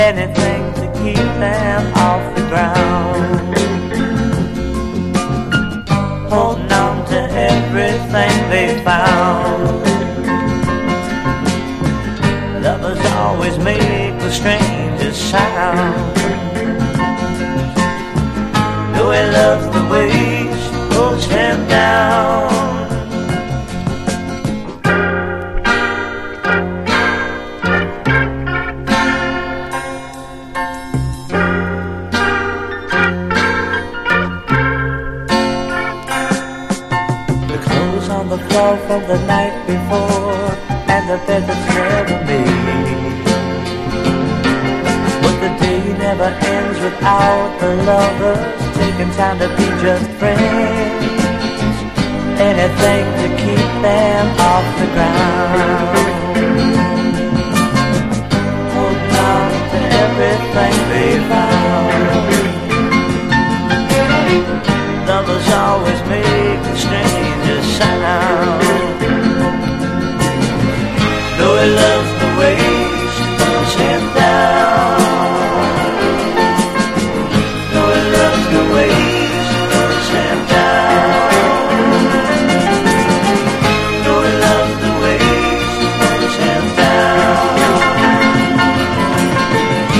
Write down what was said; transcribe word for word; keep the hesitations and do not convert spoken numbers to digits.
anything to keep them off the ground. Holding on to everything they found. Lovers always make the strangest sound. Though he loves the way she pulls him down. On the floor from the night before, and the bed that's never made. But the day never ends without the lovers taking time to be just friends. Anything to keep them off the ground.